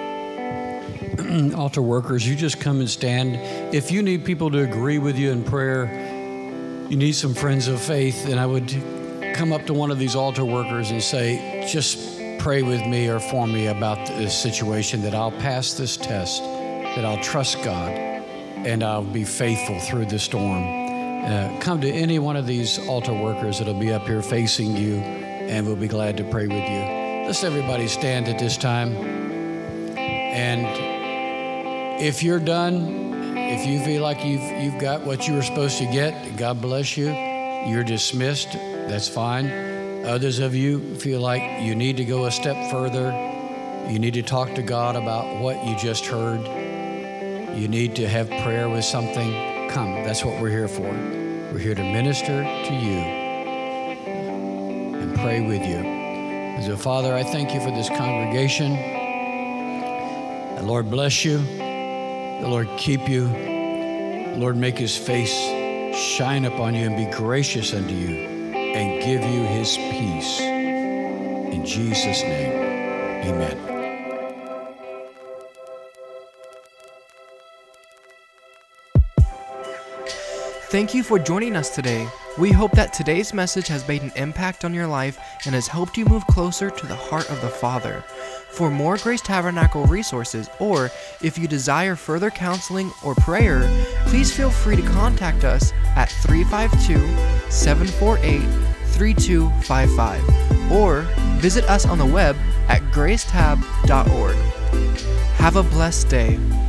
altar workers, you just come and stand. If you need people to agree with you in prayer, you need some friends of faith, then I would come up to one of these altar workers and say, just pray with me or for me about this situation, that I'll pass this test, that I'll trust God, and I'll be faithful through the storm. Come to any one of these altar workers that'll be up here facing you, and we'll be glad to pray with you. Let's everybody stand at this time. And if you're done, if you feel like you've got what you were supposed to get, God bless you. You're dismissed. That's fine. Others of you feel like you need to go a step further. You need to talk to God about what you just heard. You need to have prayer with something. Come. That's what we're here for. We're here to minister to you and pray with you. So, Father, I thank you for this congregation. The Lord bless you. The Lord keep you. The Lord make his face shine upon you and be gracious unto you and give you his peace. In Jesus' name, amen. Thank you for joining us today. We hope that today's message has made an impact on your life and has helped you move closer to the heart of the Father. For more Grace Tabernacle resources, or if you desire further counseling or prayer, please feel free to contact us at 352-748-3255 or visit us on the web at gracetab.org. Have a blessed day.